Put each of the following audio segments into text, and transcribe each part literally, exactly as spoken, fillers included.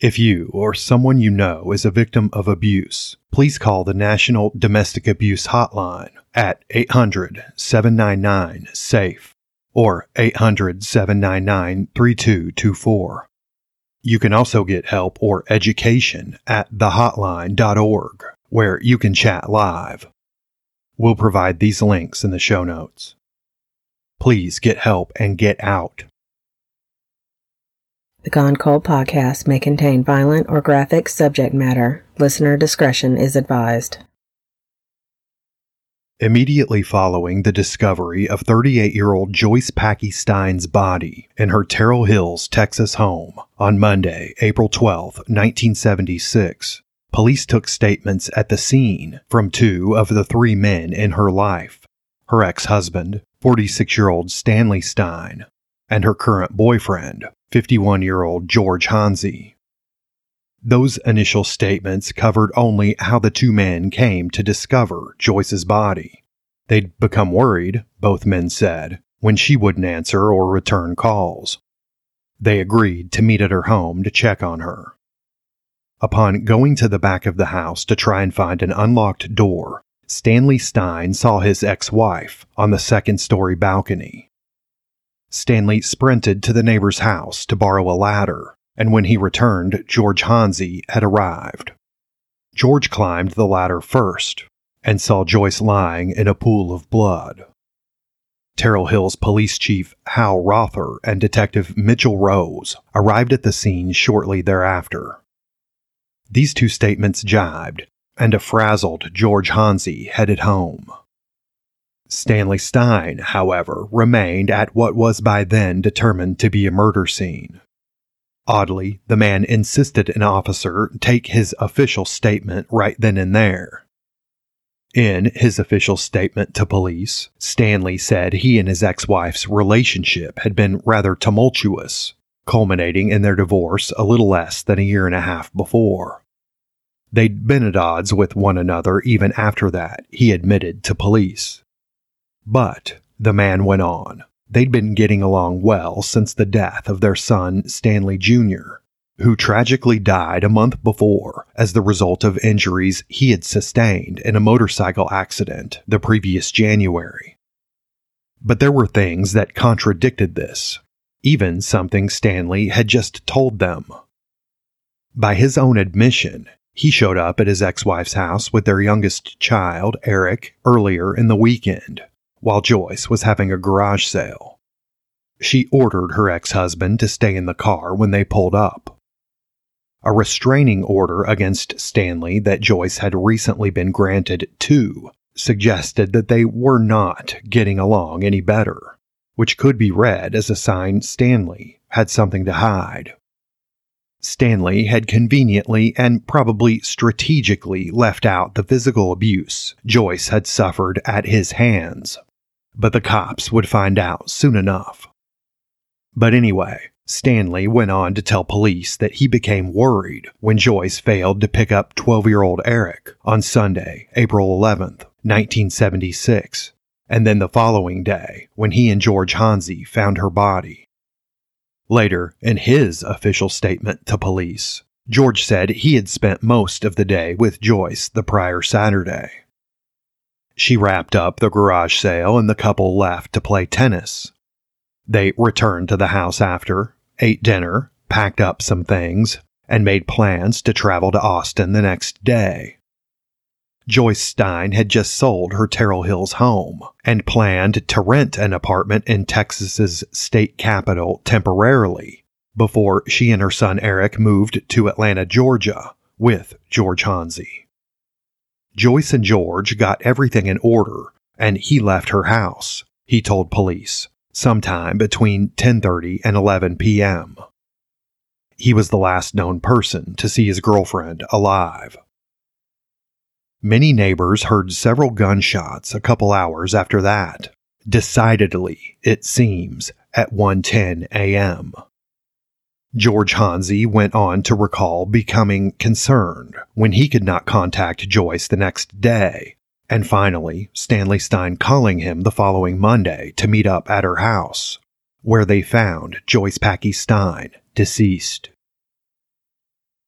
If you or someone you know is a victim of abuse, please call the National Domestic Abuse Hotline at eight hundred, seven nine nine, SAFE or eight hundred, seven nine nine, three two two four. You can also get help or education at the hotline dot org, where you can chat live. We'll provide these links in the show notes. Please get help and get out. The Gone Cold podcast may contain violent or graphic subject matter. Listener discretion is advised. Immediately following the discovery of thirty-eight-year-old Joyce Packy Stein's body in her Terrell Hills, Texas home on Monday, April twelfth, nineteen seventy-six, police took statements at the scene from two of the three men in her life, her ex-husband, forty-six-year-old Stanley Stein, and her current boyfriend, fifty-one-year-old George Hanzi. Those initial statements covered only how the two men came to discover Joyce's body. They'd become worried, both men said, when she wouldn't answer or return calls. They agreed to meet at her home to check on her. Upon going to the back of the house to try and find an unlocked door, Stanley Stein saw his ex-wife on the second-story balcony. Stanley sprinted to the neighbor's house to borrow a ladder, and when he returned, George Hanzi had arrived. George climbed the ladder first and saw Joyce lying in a pool of blood. Terrell Hills Police Chief Hal Rother and Detective Mitchell Rose arrived at the scene shortly thereafter. These two statements jibed, and a frazzled George Hanzi headed home. Stanley Stein, however, remained at what was by then determined to be a murder scene. Oddly, the man insisted an officer take his official statement right then and there. In his official statement to police, Stanley said he and his ex-wife's relationship had been rather tumultuous, culminating in their divorce a little less than a year and a half before. They'd been at odds with one another even after that, he admitted to police. But, the man went on, they'd been getting along well since the death of their son, Stanley Junior, who tragically died a month before as the result of injuries he had sustained in a motorcycle accident the previous January. But there were things that contradicted this, even something Stanley had just told them. By his own admission, he showed up at his ex-wife's house with their youngest child, Eric, earlier in the weekend, while Joyce was having a garage sale. She ordered her ex-husband to stay in the car when they pulled up. A restraining order against Stanley that Joyce had recently been granted too suggested that they were not getting along any better, which could be read as a sign Stanley had something to hide. Stanley had conveniently and probably strategically left out the physical abuse Joyce had suffered at his hands, but the cops would find out soon enough. But anyway, Stanley went on to tell police that he became worried when Joyce failed to pick up twelve-year-old Eric on Sunday, April eleventh, nineteen seventy-six, and then the following day when he and George Hanzi found her body. Later, in his official statement to police, George said he had spent most of the day with Joyce the prior Saturday. She wrapped up the garage sale and the couple left to play tennis. They returned to the house after, ate dinner, packed up some things, and made plans to travel to Austin the next day. Joyce Stein had just sold her Terrell Hills home and planned to rent an apartment in Texas's state capital temporarily before she and her son Eric moved to Atlanta, Georgia, with George Hanzi. Joyce and George got everything in order, and he left her house, he told police, sometime between ten thirty and eleven p.m. He was the last known person to see his girlfriend alive. Many neighbors heard several gunshots a couple hours after that, decidedly, it seems, at one ten a.m. George Hanzi went on to recall becoming concerned when he could not contact Joyce the next day, and finally Stanley Stein calling him the following Monday to meet up at her house, where they found Joyce Packy Stein deceased.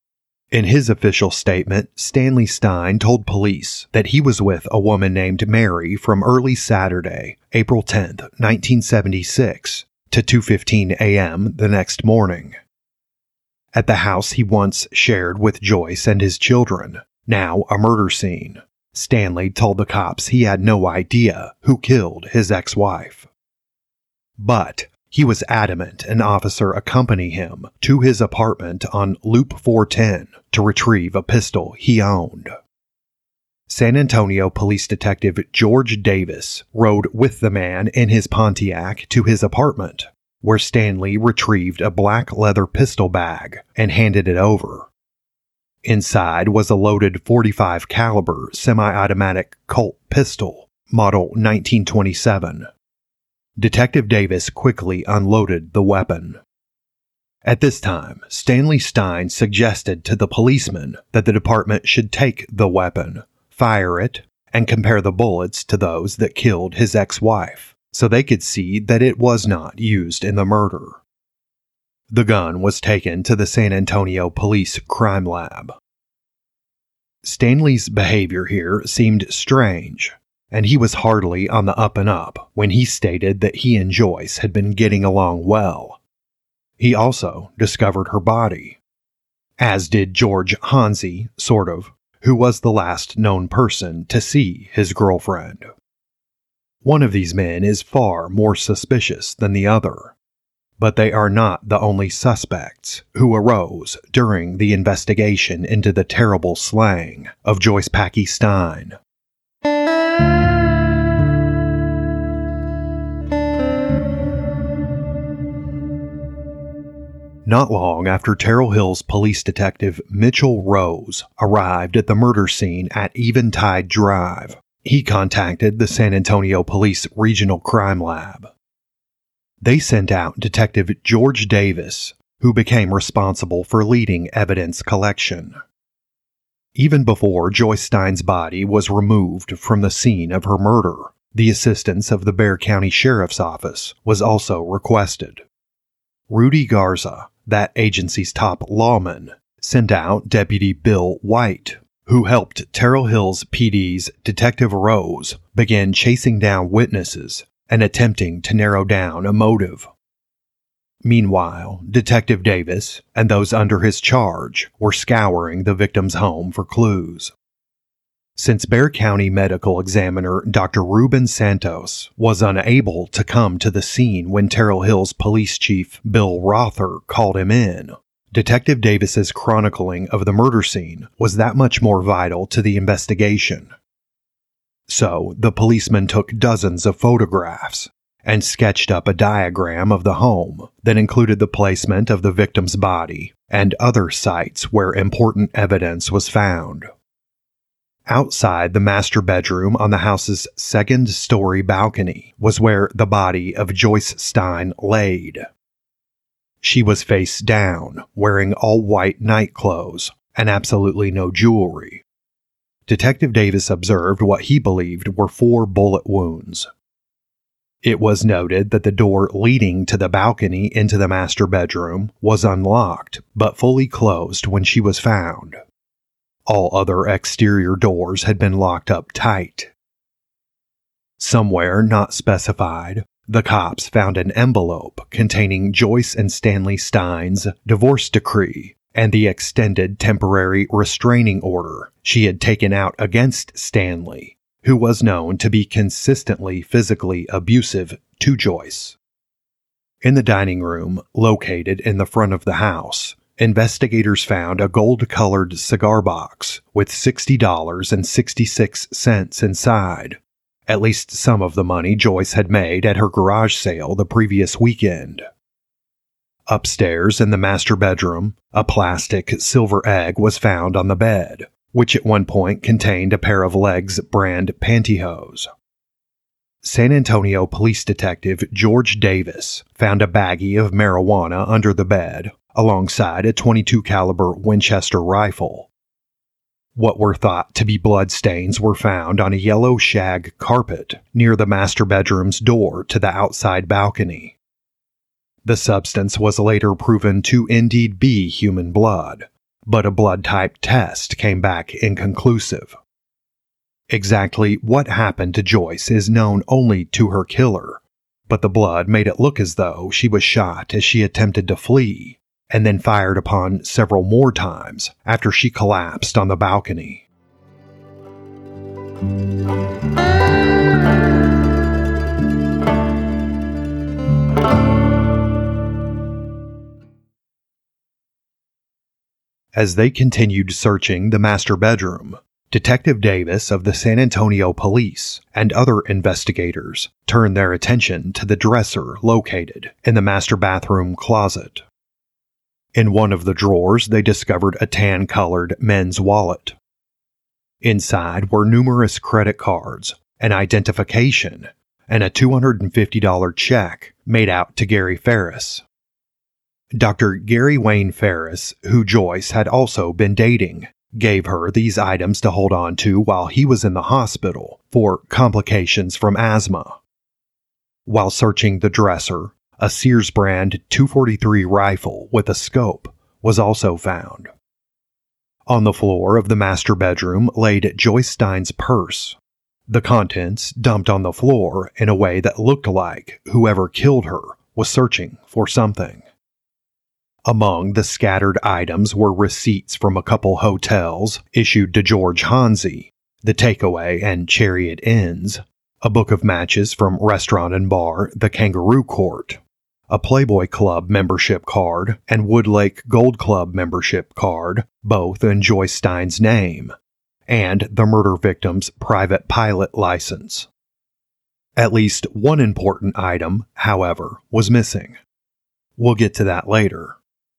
In his official statement, Stanley Stein told police that he was with a woman named Mary from early Saturday, April tenth, nineteen seventy-six, to two fifteen a.m. the next morning. At the house he once shared with Joyce and his children, now a murder scene, Stanley told the cops he had no idea who killed his ex-wife. But he was adamant an officer accompany him to his apartment on Loop four ten to retrieve a pistol he owned. San Antonio Police Detective George Davis rode with the man in his Pontiac to his apartment, where Stanley retrieved a black leather pistol bag and handed it over. Inside was a loaded forty-five caliber semi-automatic Colt pistol, model nineteen twenty-seven. Detective Davis quickly unloaded the weapon. At this time, Stanley Stein suggested to the policeman that the department should take the weapon, fire it, and compare the bullets to those that killed his ex-wife, so they could see that it was not used in the murder. The gun was taken to the San Antonio Police Crime Lab. Stanley's behavior here seemed strange, and he was hardly on the up and up when he stated that he and Joyce had been getting along well. He also discovered her body, as did George Hansi, sort of, who was the last known person to see his girlfriend. One of these men is far more suspicious than the other, but they are not the only suspects who arose during the investigation into the terrible slaying of Joyce Packey Stein. Not long after Terrell Hills police detective Mitchell Rose arrived at the murder scene at Eventide Drive, he contacted the San Antonio Police Regional Crime Lab. They sent out Detective George Davis, who became responsible for leading evidence collection. Even before Joyce Stein's body was removed from the scene of her murder, the assistance of the Bexar County Sheriff's Office was also requested. Rudy Garza, that agency's top lawman, sent out Deputy Bill White, who helped Terrell Hills P D's Detective Rose begin chasing down witnesses and attempting to narrow down a motive. Meanwhile, Detective Davis and those under his charge were scouring the victim's home for clues. Since Bexar County Medical Examiner Doctor Ruben Santos was unable to come to the scene when Terrell Hills Police Chief Bill Rother called him in, Detective Davis's chronicling of the murder scene was that much more vital to the investigation. So, the policeman took dozens of photographs and sketched up a diagram of the home that included the placement of the victim's body and other sites where important evidence was found. Outside the master bedroom on the house's second-story balcony was where the body of Joyce Stein laid. She was face down, wearing all-white nightclothes and absolutely no jewelry. Detective Davis observed what he believed were four bullet wounds. It was noted that the door leading to the balcony into the master bedroom was unlocked, but fully closed when she was found. All other exterior doors had been locked up tight. Somewhere not specified, the cops found an envelope containing Joyce and Stanley Stein's divorce decree and the extended temporary restraining order she had taken out against Stanley, who was known to be consistently physically abusive to Joyce. In the dining room, located in the front of the house, investigators found a gold-colored cigar box with sixty dollars and sixty-six cents inside, at least some of the money Joyce had made at her garage sale the previous weekend. Upstairs in the master bedroom, a plastic silver egg was found on the bed, which at one point contained a pair of Legs brand pantyhose. San Antonio Police Detective George Davis found a baggie of marijuana under the bed, alongside a twenty-two caliber Winchester rifle. What were thought to be bloodstains were found on a yellow shag carpet near the master bedroom's door to the outside balcony. The substance was later proven to indeed be human blood, but a blood type test came back inconclusive. Exactly what happened to Joyce is known only to her killer, but the blood made it look as though she was shot as she attempted to flee, and then fired upon several more times after she collapsed on the balcony. As they continued searching the master bedroom, Detective Davis of the San Antonio Police and other investigators turned their attention to the dresser located in the master bathroom closet. In one of the drawers, they discovered a tan-colored men's wallet. Inside were numerous credit cards, an identification, and a two hundred fifty dollars check made out to Gary Ferris. Doctor Gary Wayne Ferris, who Joyce had also been dating, gave her these items to hold on to while he was in the hospital for complications from asthma. While searching the dresser, a Sears brand two forty-three rifle with a scope was also found. On the floor of the master bedroom laid Joyce Stein's purse, the contents dumped on the floor in a way that looked like whoever killed her was searching for something. Among the scattered items were receipts from a couple hotels issued to George Hansi, the Takeaway and Chariot Inns, a book of matches from restaurant and bar The Kangaroo Court, a Playboy Club membership card and Woodlake Gold Club membership card, both in Joyce Stein's name, and the murder victim's private pilot license. At least one important item, however, was missing. We'll get to that later.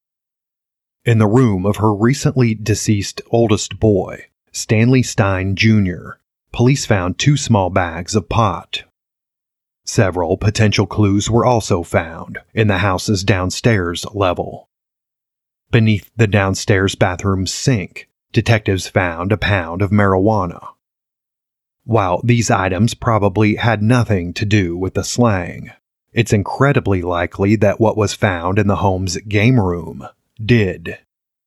In the room of her recently deceased oldest boy, Stanley Stein Junior, police found two small bags of pot. Several potential clues were also found in the house's downstairs level. Beneath the downstairs bathroom sink, detectives found a pound of marijuana. While these items probably had nothing to do with the slang, it's incredibly likely that what was found in the home's game room did.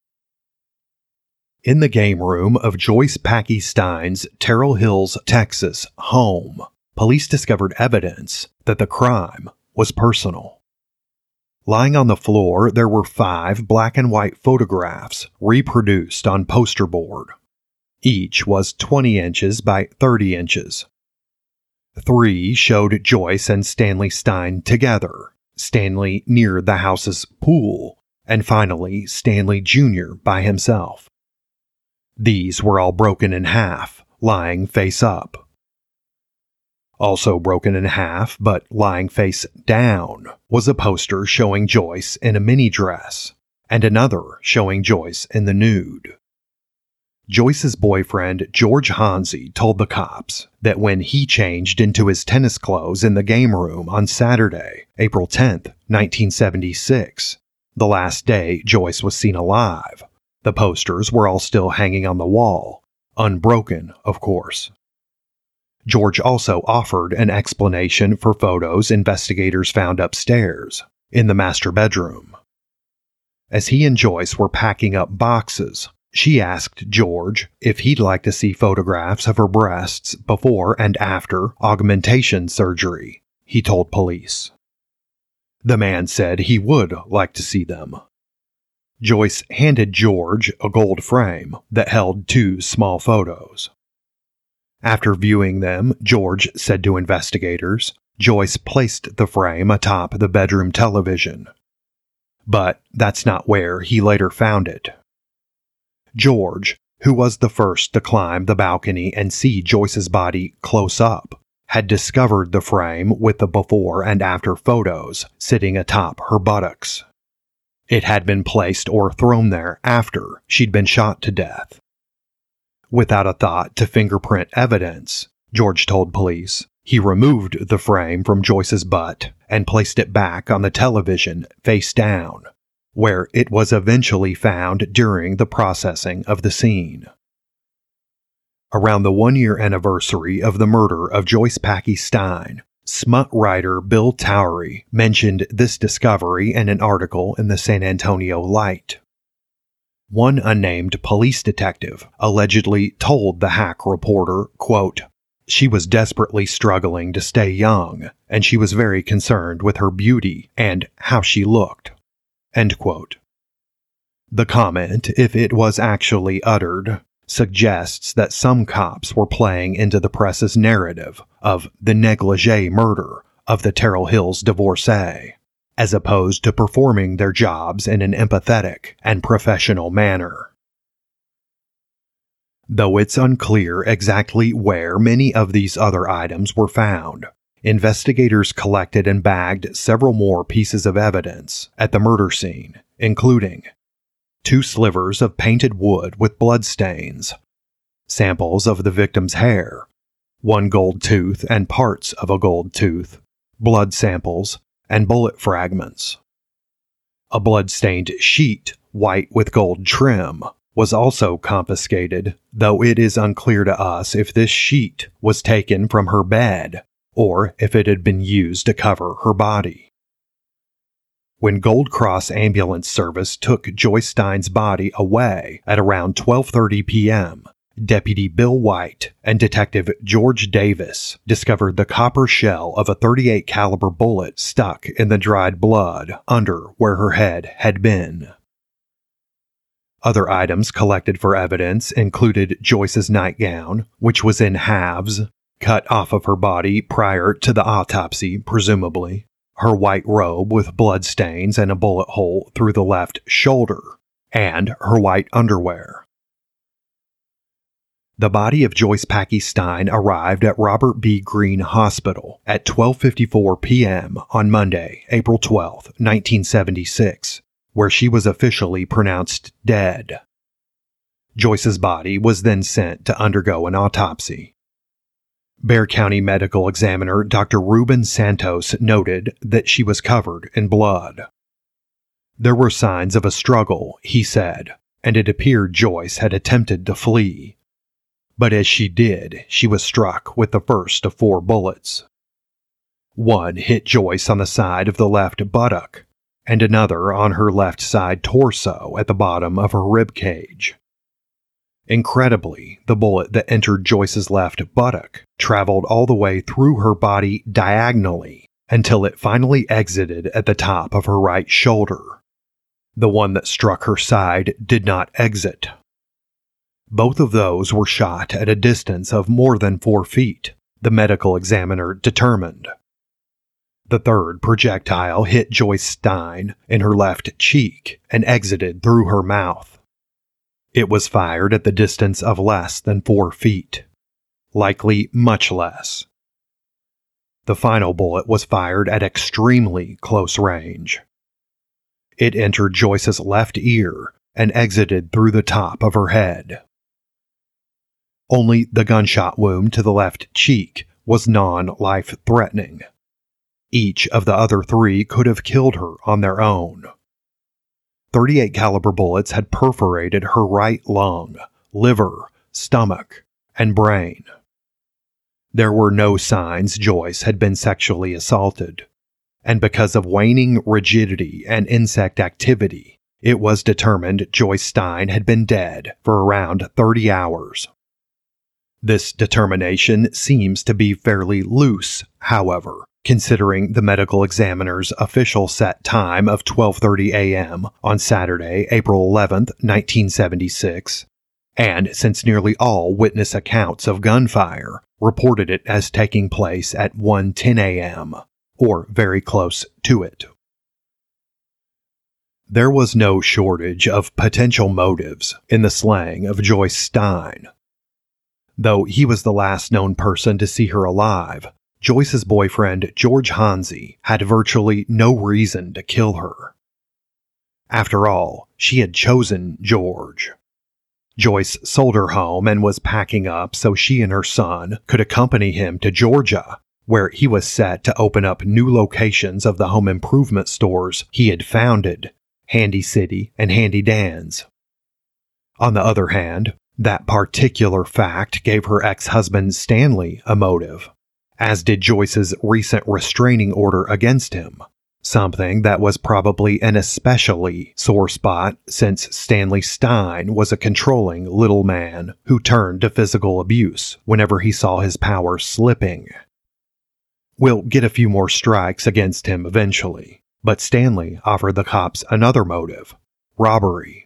In the game room of Joyce Packy Stein's Terrell Hills, Texas home, police discovered evidence that the crime was personal. Lying on the floor, there were five black and white photographs reproduced on poster board. Each was twenty inches by thirty inches. Three showed Joyce and Stanley Stein together, Stanley near the house's pool, and finally Stanley Junior by himself. These were all broken in half, lying face up. Also broken in half, but lying face down, was a poster showing Joyce in a mini dress, and another showing Joyce in the nude. Joyce's boyfriend, George Hansi, told the cops that when he changed into his tennis clothes in the game room on Saturday, April tenth, nineteen seventy-six, the last day Joyce was seen alive, the posters were all still hanging on the wall, unbroken, of course. George also offered an explanation for photos investigators found upstairs, in the master bedroom. As he and Joyce were packing up boxes, she asked George if he'd like to see photographs of her breasts before and after augmentation surgery, he told police. The man said he would like to see them. Joyce handed George a gold frame that held two small photos. After viewing them, George said to investigators, Joyce placed the frame atop the bedroom television. But that's not where he later found it. George, who was the first to climb the balcony and see Joyce's body close up, had discovered the frame with the before and after photos sitting atop her buttocks. It had been placed or thrown there after she'd been shot to death. Without a thought to fingerprint evidence, George told police, he removed the frame from Joyce's butt and placed it back on the television face down, where it was eventually found during the processing of the scene. Around the one-year anniversary of the murder of Joyce Packy Stein, smut writer Bill Towery mentioned this discovery in an article in the San Antonio Light. One unnamed police detective allegedly told the Hack reporter, quote, "She was desperately struggling to stay young, and she was very concerned with her beauty and how she looked." End quote. The comment, if it was actually uttered, suggests that some cops were playing into the press's narrative of the negligee murder of the Terrell Hills divorcee, as opposed to performing their jobs in an empathetic and professional manner. Though it's unclear exactly where many of these other items were found, investigators collected and bagged several more pieces of evidence at the murder scene, including two slivers of painted wood with blood stains, samples of the victim's hair, one gold tooth and parts of a gold tooth, blood samples, and bullet fragments. A blood-stained sheet, white with gold trim, was also confiscated, though it is unclear to us if this sheet was taken from her bed or if it had been used to cover her body. When Gold Cross Ambulance Service took Joyce Stein's body away at around twelve thirty p.m., Deputy Bill White and Detective George Davis discovered the copper shell of a thirty-eight caliber bullet stuck in the dried blood under where her head had been. Other items collected for evidence included Joyce's nightgown, which was in halves, cut off of her body prior to the autopsy, presumably, her white robe with blood stains and a bullet hole through the left shoulder, and her white underwear. The body of Joyce Packey Stein arrived at Robert B. Greene Hospital at twelve fifty-four p.m. on Monday, April twelfth, nineteen seventy-six, where she was officially pronounced dead. Joyce's body was then sent to undergo an autopsy. Bexar County Medical Examiner Doctor Ruben Santos noted that she was covered in blood. There were signs of a struggle, he said, and it appeared Joyce had attempted to flee. But as she did, she was struck with the first of four bullets. One hit Joyce on the side of the left buttock, and another on her left side torso at the bottom of her rib cage. Incredibly, the bullet that entered Joyce's left buttock traveled all the way through her body diagonally until it finally exited at the top of her right shoulder. The one that struck her side did not exit. Both of those were shot at a distance of more than four feet, the medical examiner determined. The third projectile hit Joyce Stein in her left cheek and exited through her mouth. It was fired at the distance of less than four feet, likely much less. The final bullet was fired at extremely close range. It entered Joyce's left ear and exited through the top of her head. Only the gunshot wound to the left cheek was non-life-threatening. Each of the other three could have killed her on their own. thirty-eight caliber bullets had perforated her right lung, liver, stomach, and brain. There were no signs Joyce had been sexually assaulted, and because of waning rigidity and insect activity, it was determined Joyce Stein had been dead for around thirty hours. This determination seems to be fairly loose, however, considering the medical examiner's official set time of twelve thirty a.m. on Saturday, April eleventh, nineteen seventy-six, and since nearly all witness accounts of gunfire reported it as taking place at one ten a.m., or very close to it. There was no shortage of potential motives in the slaying of Joyce Stein. Though he was the last known person to see her alive, Joyce's boyfriend, George Hansi, had virtually no reason to kill her. After all, she had chosen George. Joyce sold her home and was packing up so she and her son could accompany him to Georgia, where he was set to open up new locations of the home improvement stores he had founded, Handy City and Handy Dan's. On the other hand, that particular fact gave her ex-husband Stanley a motive, as did Joyce's recent restraining order against him, something that was probably an especially sore spot since Stanley Stein was a controlling little man who turned to physical abuse whenever he saw his power slipping. We'll get a few more strikes against him eventually, but Stanley offered the cops another motive: robbery.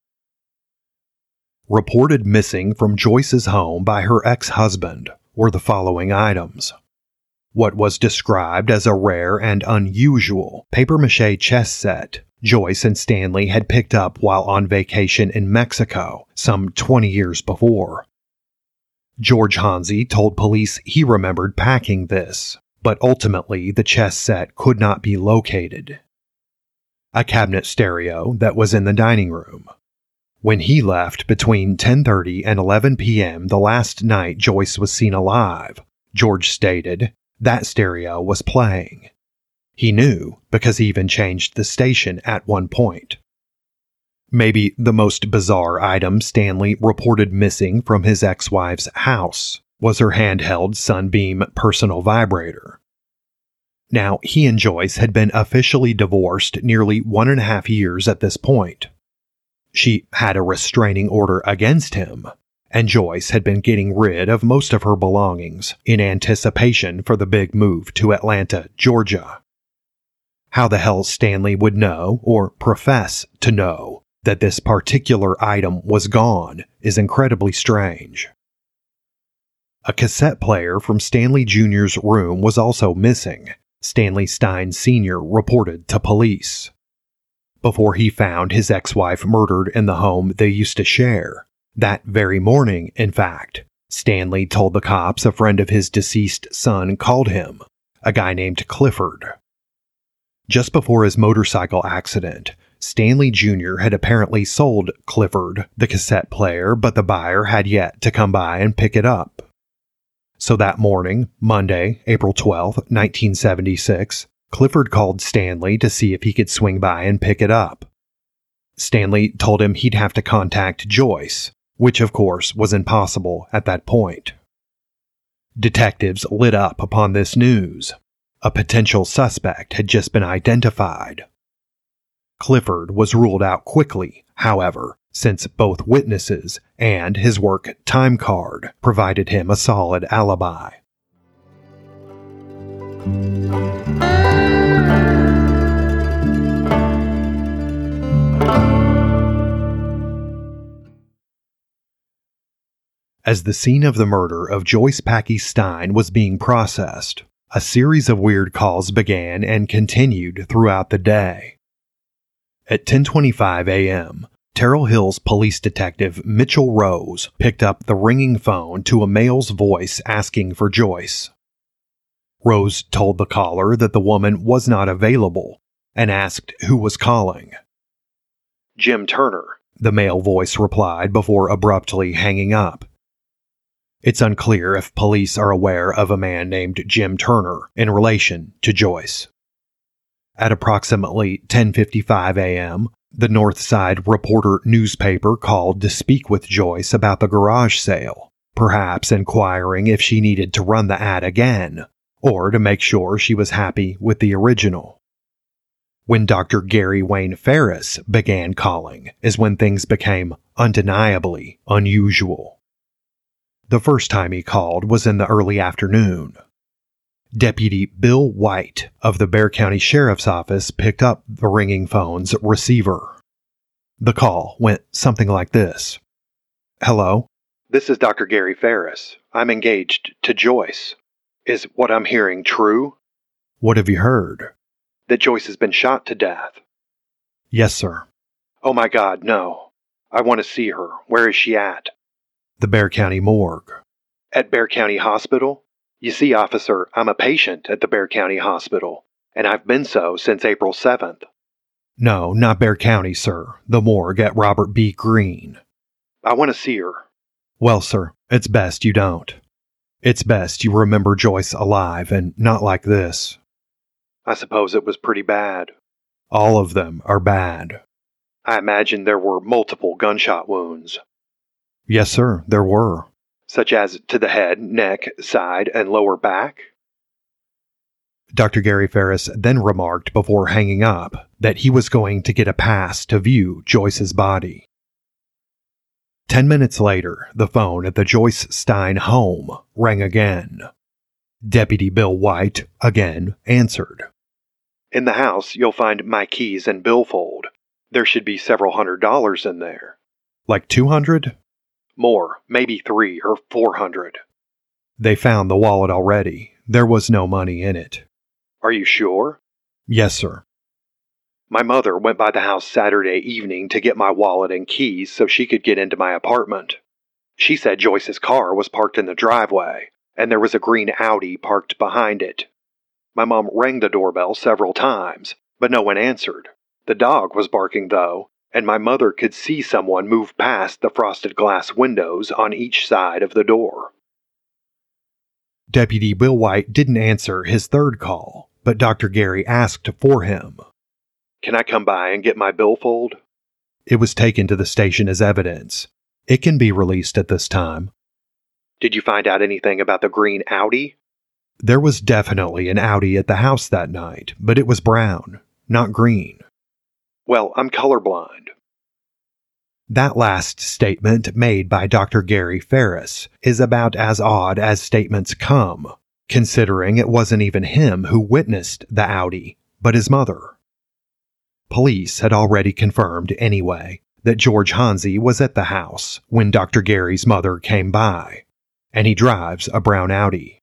Reported missing from Joyce's home by her ex-husband were the following items. What was described as a rare and unusual papier-mâché chess set Joyce and Stanley had picked up while on vacation in Mexico some twenty years before. George Hansi told police he remembered packing this, but ultimately the chess set could not be located. A cabinet stereo that was in the dining room. When he left between ten thirty and eleven p.m. the last night Joyce was seen alive, George stated, that stereo was playing. He knew because he even changed the station at one point. Maybe the most bizarre item Stanley reported missing from his ex-wife's house was her handheld Sunbeam personal vibrator. Now, he and Joyce had been officially divorced nearly one and a half years at this point. She had a restraining order against him, and Joyce had been getting rid of most of her belongings in anticipation for the big move to Atlanta, Georgia. How the hell Stanley would know, or profess to know, that this particular item was gone is incredibly strange. A cassette player from Stanley Junior's room was also missing, Stanley Stein Senior reported to police. Before he found his ex-wife murdered in the home they used to share, that very morning, in fact, Stanley told the cops a friend of his deceased son called him, a guy named Clifford. Just before his motorcycle accident, Stanley Junior had apparently sold Clifford the cassette player, but the buyer had yet to come by and pick it up. So that morning, Monday, April twelfth, nineteen seventy-six, Clifford called Stanley to see if he could swing by and pick it up. Stanley told him he'd have to contact Joyce, which of course was impossible at that point. Detectives lit up upon this news. A potential suspect had just been identified. Clifford was ruled out quickly, however, since both witnesses and his work time card provided him a solid alibi. As the scene of the murder of Joyce Packy Stein was being processed, a series of weird calls began and continued throughout the day. At ten twenty-five a.m., Terrell Hills police detective Mitchell Rose picked up the ringing phone to a male's voice asking for Joyce. Rose told the caller that the woman was not available and asked who was calling. "Jim Turner," the male voice replied before abruptly hanging up. It's unclear if police are aware of a man named Jim Turner in relation to Joyce. At approximately ten fifty-five a.m., the Northside Reporter newspaper called to speak with Joyce about the garage sale, perhaps inquiring if she needed to run the ad again, or to make sure she was happy with the original. When Doctor Gary Wayne Ferris began calling is when things became undeniably unusual. The first time he called was in the early afternoon. Deputy Bill White of the Bexar County Sheriff's Office picked up the ringing phone's receiver. The call went something like this. "Hello? This is Doctor Gary Ferris. I'm engaged to Joyce. Is what I'm hearing true?" "What have you heard?" "That Joyce has been shot to death." "Yes, sir." "Oh my God, no. I want to see her. Where is she at?" "The Bexar County morgue." "At Bexar County Hospital? You see, officer, I'm a patient at the Bexar County Hospital, and I've been so since April seventh. "No, not Bexar County, sir. The morgue at Robert B. Greene." "I want to see her." "Well, sir, it's best you don't. It's best you remember Joyce alive and not like this." "I suppose it was pretty bad." "All of them are bad." "I imagine there were multiple gunshot wounds." "Yes, sir, there were." "Such as to the head, neck, side, and lower back?" Doctor Gary Ferris then remarked before hanging up that he was going to get a pass to view Joyce's body. Ten minutes later, the phone at the Joyce Stein home rang again. Deputy Bill White again answered. "In the house, you'll find my keys and billfold. There should be several hundred dollars in there." "Like two hundred? "More, maybe three or four hundred. They found the wallet already. There was no money in it." "Are you sure?" "Yes, sir. My mother went by the house Saturday evening to get my wallet and keys so she could get into my apartment. She said Joyce's car was parked in the driveway, and there was a green Audi parked behind it. My mom rang the doorbell several times, but no one answered. The dog was barking, though, and my mother could see someone move past the frosted glass windows on each side of the door." Deputy Bill White didn't answer his third call, but Doctor Gary asked for him. "Can I come by and get my billfold?" It was taken to the station as evidence. It can be released at this time. "Did you find out anything about the green Audi?" There was definitely an Audi at the house that night, but it was brown, not green. "Well, I'm colorblind." That last statement made by Doctor Gary Ferris is about as odd as statements come, considering it wasn't even him who witnessed the Audi, but his mother. Police had already confirmed, anyway, that George Hanzi was at the house when Doctor Gary's mother came by, and he drives a brown Audi.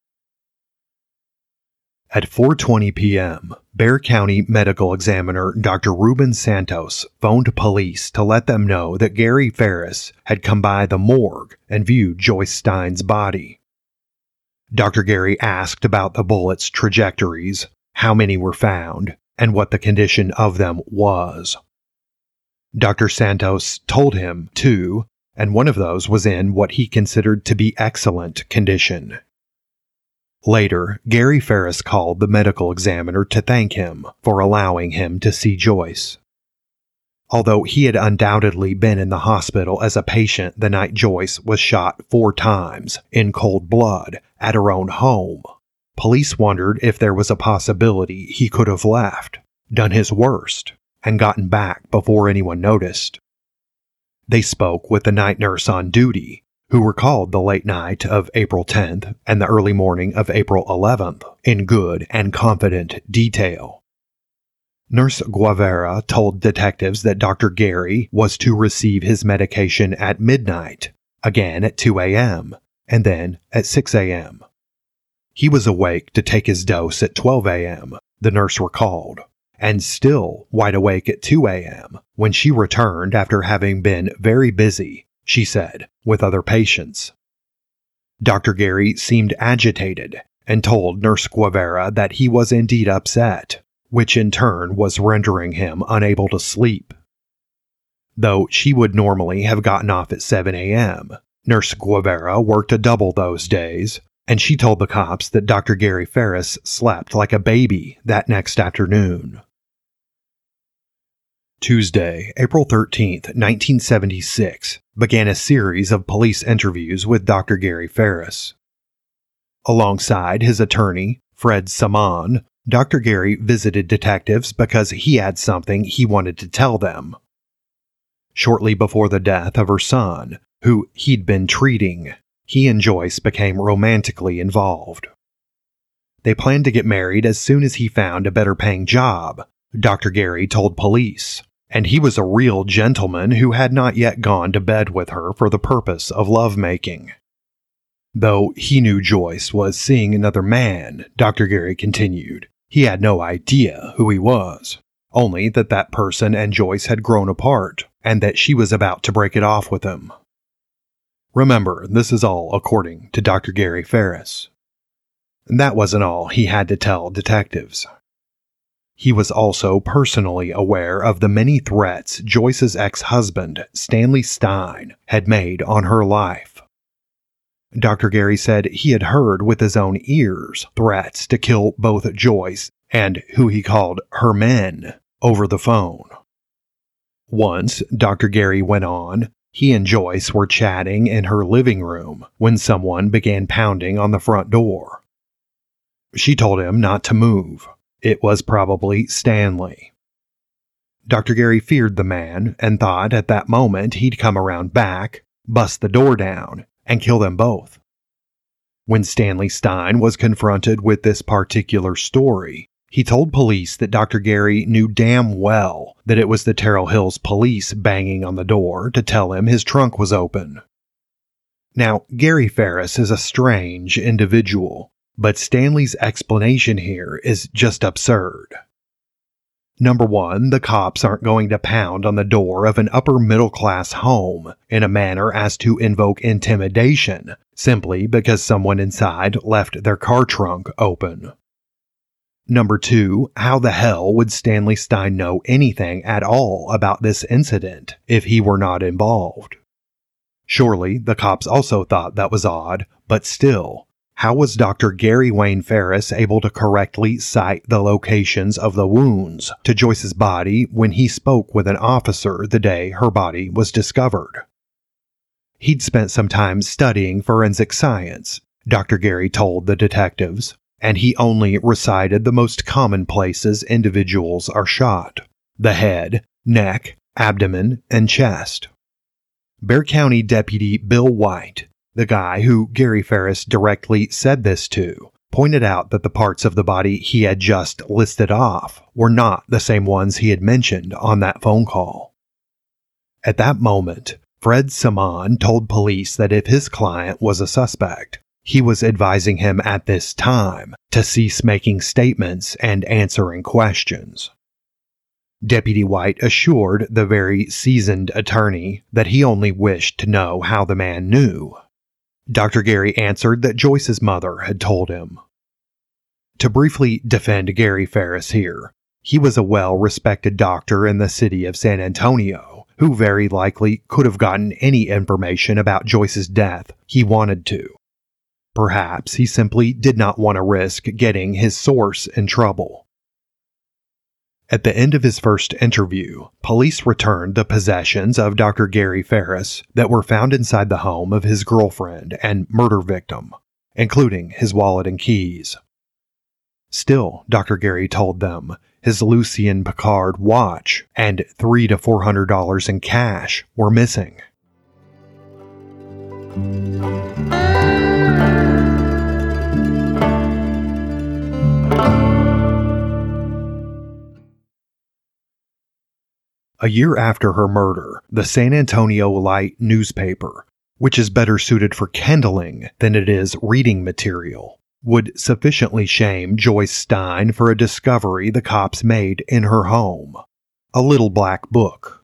At four twenty p.m., Bexar County Medical Examiner Doctor Ruben Santos phoned police to let them know that Gary Ferris had come by the morgue and viewed Joyce Stein's body. Doctor Gary asked about the bullets' trajectories, how many were found, and what the condition of them was. Doctor Santos told him two, and one of those was in what he considered to be excellent condition. Later, Gary Ferris called the medical examiner to thank him for allowing him to see Joyce. Although he had undoubtedly been in the hospital as a patient the night Joyce was shot four times in cold blood at her own home, police wondered if there was a possibility he could have left, done his worst, and gotten back before anyone noticed. They spoke with the night nurse on duty, who recalled the late night of April tenth and the early morning of April eleventh in good and confident detail. Nurse Guevara told detectives that Doctor Gary was to receive his medication at midnight, again at two a.m., and then at six a.m. He was awake to take his dose at twelve a.m., the nurse recalled, and still wide awake at two a.m. when she returned after having been very busy, she said, with other patients. Doctor Gary seemed agitated and told Nurse Guevara that he was indeed upset, which in turn was rendering him unable to sleep. Though she would normally have gotten off at seven a.m., Nurse Guevara worked a double those days, and she told the cops that Doctor Gary Ferris slept like a baby that next afternoon. Tuesday, April thirteenth, nineteen seventy-six, began a series of police interviews with Doctor Gary Ferris. Alongside his attorney, Fred Saman, Doctor Gary visited detectives because he had something he wanted to tell them. Shortly before the death of her son, who he'd been treating, he and Joyce became romantically involved. They planned to get married as soon as he found a better-paying job, Doctor Gary told police, and he was a real gentleman who had not yet gone to bed with her for the purpose of lovemaking. Though he knew Joyce was seeing another man, Doctor Gary continued, he had no idea who he was, only that that person and Joyce had grown apart, and that she was about to break it off with him. Remember, this is all according to Doctor Gary Ferris. That wasn't all he had to tell detectives. He was also personally aware of the many threats Joyce's ex-husband, Stanley Stein, had made on her life. Doctor Gary said he had heard with his own ears threats to kill both Joyce and who he called her men over the phone. Once, Doctor Gary went on, he and Joyce were chatting in her living room when someone began pounding on the front door. She told him not to move. It was probably Stanley. Doctor Gary feared the man and thought at that moment he'd come around back, bust the door down, and kill them both. When Stanley Stein was confronted with this particular story, he told police that Doctor Gary knew damn well that it was the Terrell Hills police banging on the door to tell him his trunk was open. Now, Gary Ferris is a strange individual, but Stanley's explanation here is just absurd. Number one, the cops aren't going to pound on the door of an upper-middle-class home in a manner as to invoke intimidation simply because someone inside left their car trunk open. Number two, how the hell would Stanley Stein know anything at all about this incident if he were not involved? Surely, the cops also thought that was odd, but still, how was Doctor Gary Wayne Ferris able to correctly cite the locations of the wounds to Joyce's body when he spoke with an officer the day her body was discovered? He'd spent some time studying forensic science, Doctor Gary told the detectives, and he only recited the most common places individuals are shot: the head, neck, abdomen, and chest. Bexar County Deputy Bill White, the guy who Gary Ferris directly said this to, pointed out that the parts of the body he had just listed off were not the same ones he had mentioned on that phone call. At that moment, Fred Samaan told police that if his client was a suspect, he was advising him at this time to cease making statements and answering questions. Deputy White assured the very seasoned attorney that he only wished to know how the man knew. Doctor Gary answered that Joyce's mother had told him. To briefly defend Gary Ferris here, he was a well-respected doctor in the city of San Antonio who very likely could have gotten any information about Joyce's death he wanted to. Perhaps he simply did not want to risk getting his source in trouble. At the end of his first interview, police returned the possessions of Doctor Gary Ferris that were found inside the home of his girlfriend and murder victim, including his wallet and keys. Still, Doctor Gary told them, his Lucien Piccard watch and three to four hundred dollars in cash were missing. A year after her murder, the San Antonio Light newspaper, which is better suited for kindling than it is reading material, would sufficiently shame Joyce Stein for a discovery the cops made in her home: a little black book.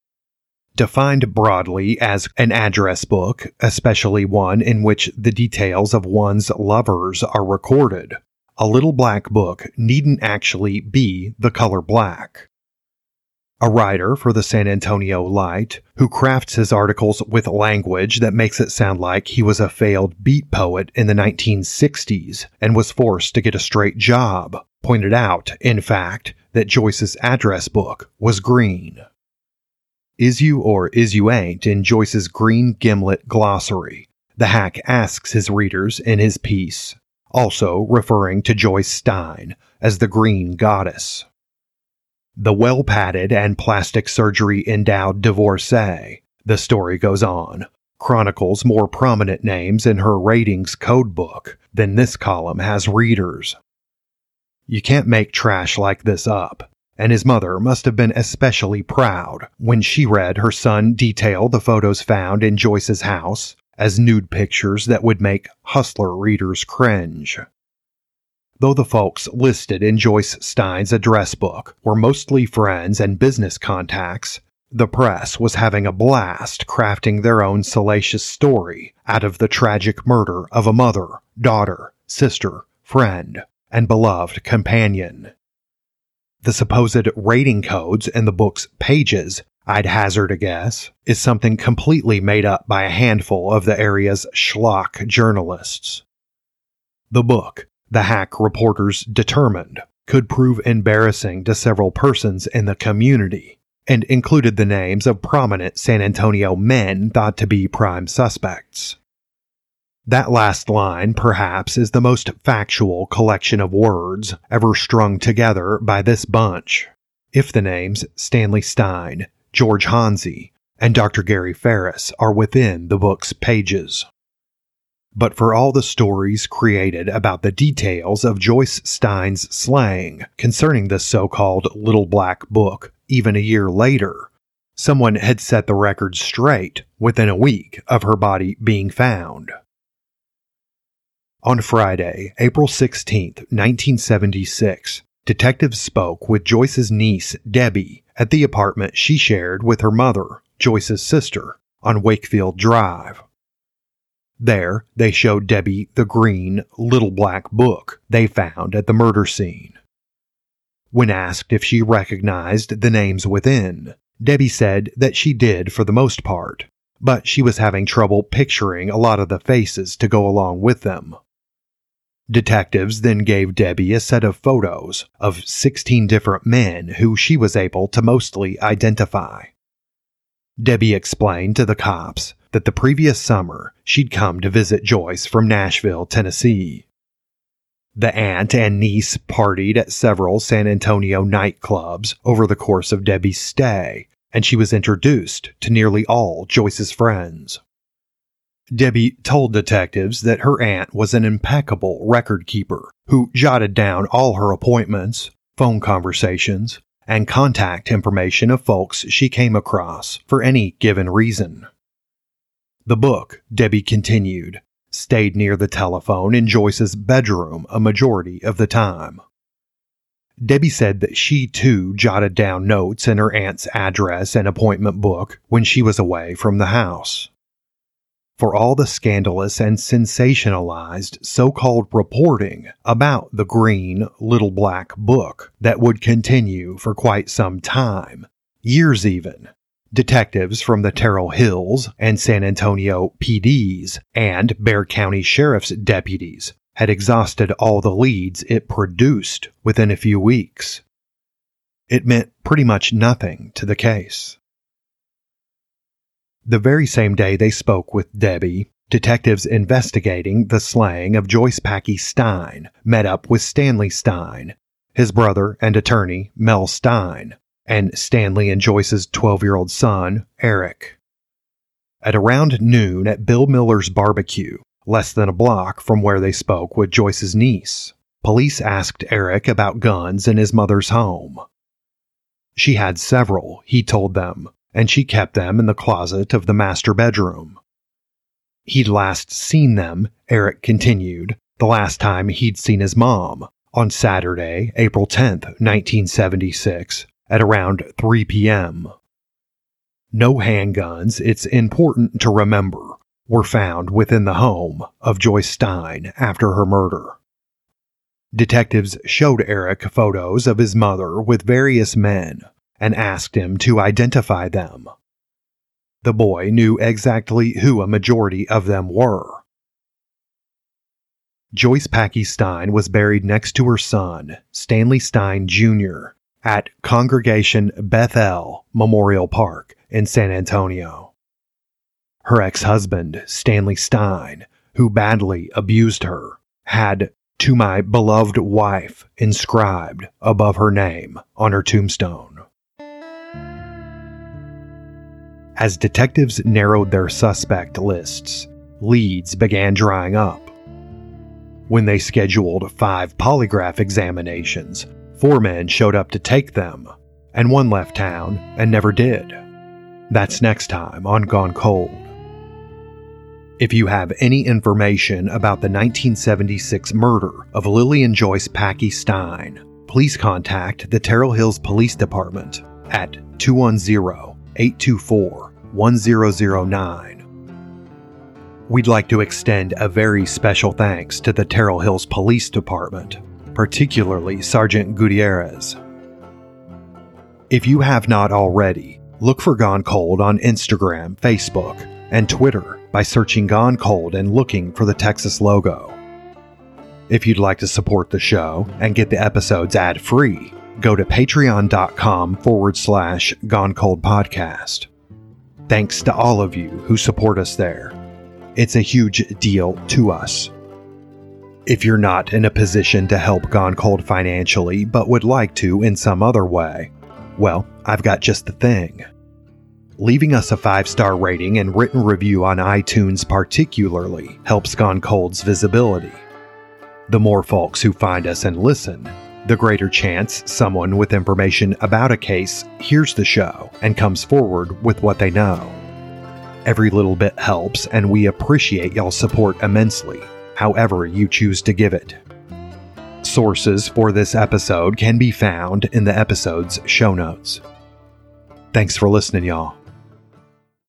Defined broadly as an address book, especially one in which the details of one's lovers are recorded, a little black book needn't actually be the color black. A writer for the San Antonio Light, who crafts his articles with language that makes it sound like he was a failed beat poet in the nineteen sixties and was forced to get a straight job, pointed out, in fact, that Joyce's address book was green. Is you or is you ain't in Joyce's green gimlet glossary, the hack asks his readers in his piece, also referring to Joyce Stein as the Green Goddess. The well-padded and plastic surgery-endowed divorcee, the story goes on, chronicles more prominent names in her ratings code book than this column has readers. You can't make trash like this up, and his mother must have been especially proud when she read her son detail the photos found in Joyce's house as nude pictures that would make Hustler readers cringe. Though the folks listed in Joyce Stein's address book were mostly friends and business contacts, the press was having a blast crafting their own salacious story out of the tragic murder of a mother, daughter, sister, friend, and beloved companion. The supposed rating codes in the book's pages, I'd hazard a guess, is something completely made up by a handful of the area's schlock journalists. The book, the hack reporters determined, could prove embarrassing to several persons in the community, and included the names of prominent San Antonio men thought to be prime suspects. That last line, perhaps, is the most factual collection of words ever strung together by this bunch. If the names Stanley Stein, George Hansi, and Doctor Gary Ferris are within the book's pages. But for all the stories created about the details of Joyce Stein's slaying concerning this so-called Little Black Book, even a year later, someone had set the record straight within a week of her body being found. On Friday, April sixteenth, nineteen seventy-six, detectives spoke with Joyce's niece, Debbie, at the apartment she shared with her mother, Joyce's sister, on Wakefield Drive. There, they showed Debbie the green, little black book they found at the murder scene. When asked if she recognized the names within, Debbie said that she did for the most part, but she was having trouble picturing a lot of the faces to go along with them. Detectives then gave Debbie a set of photos of sixteen different men who she was able to mostly identify. Debbie explained to the cops that the previous summer she'd come to visit Joyce from Nashville, Tennessee. The aunt and niece partied at several San Antonio nightclubs over the course of Debbie's stay, and she was introduced to nearly all Joyce's friends. Debbie told detectives that her aunt was an impeccable record keeper who jotted down all her appointments, phone conversations, and contact information of folks she came across for any given reason. The book, Debbie continued, stayed near the telephone in Joyce's bedroom a majority of the time. Debbie said that she too jotted down notes in her aunt's address and appointment book when she was away from the house. For all the scandalous and sensationalized so-called reporting about the green, little black book that would continue for quite some time, years even, detectives from the Terrell Hills and San Antonio P Ds and Bexar County Sheriff's deputies had exhausted all the leads it produced within a few weeks. It meant pretty much nothing to the case. The very same day they spoke with Debbie, detectives investigating the slaying of Joyce Packey Stein met up with Stanley Stein, his brother and attorney Mel Stein, and Stanley and Joyce's twelve-year-old son, Eric. At around noon at Bill Miller's barbecue, less than a block from where they spoke with Joyce's niece, police asked Eric about guns in his mother's home. She had several, he told them, and she kept them in the closet of the master bedroom. He'd last seen them, Eric continued, the last time he'd seen his mom, on Saturday, April tenth, nineteen seventy-six, at around three p.m. No handguns, it's important to remember, were found within the home of Joyce Stein after her murder. Detectives showed Eric photos of his mother with various men and asked him to identify them. The boy knew exactly who a majority of them were. Joyce Packey Stein was buried next to her son, Stanley Stein Junior, at Congregation Bethel Memorial Park in San Antonio. Her ex-husband, Stanley Stein, who badly abused her, had "To my beloved wife" inscribed above her name on her tombstone. As detectives narrowed their suspect lists, leads began drying up. When they scheduled five polygraph examinations, four men showed up to take them, and one left town and never did. That's next time on Gone Cold. If you have any information about the nineteen seventy-six murder of Lillian Joyce Packey Stein, please contact the Terrell Hills Police Department at two one zero, eight two four, one zero zero nine. We'd like to extend a very special thanks to the Terrell Hills Police Department, particularly Sergeant Gutierrez. If you have not already, look for Gone Cold on Instagram, Facebook, and Twitter by searching Gone Cold and looking for the Texas logo. If you'd like to support the show and get the episodes ad-free, go to patreon.com forward slash Gone Cold Podcast. Thanks to all of you who support us there. It's a huge deal to us. If you're not in a position to help Gone Cold financially but would like to in some other way, well, I've got just the thing. Leaving us a five-star rating and written review on iTunes particularly helps Gone Cold's visibility. The more folks who find us and listen, the greater chance someone with information about a case hears the show and comes forward with what they know. Every little bit helps, and we appreciate y'all's support immensely, however you choose to give it. Sources for this episode can be found in the episode's show notes. Thanks for listening, y'all.